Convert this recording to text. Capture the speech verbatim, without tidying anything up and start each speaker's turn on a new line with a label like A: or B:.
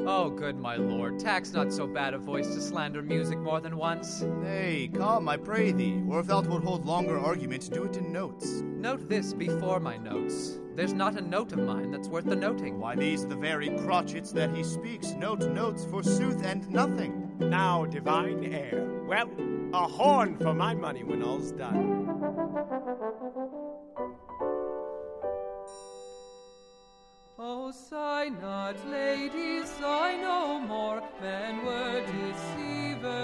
A: Oh, good my lord, tax not so bad a voice to slander music more than once.
B: Nay, come, I pray thee, or if thou wilt hold longer argument, do it in notes.
A: Note this before my notes. There's not a note of mine that's worth the noting.
B: Why, these are the very crotchets that he speaks. Note notes, forsooth, and nothing.
C: Now, divine air. Well, a horn for my money when all's done.
A: Oh, sigh not, ladies, sigh no more, men were deceivers.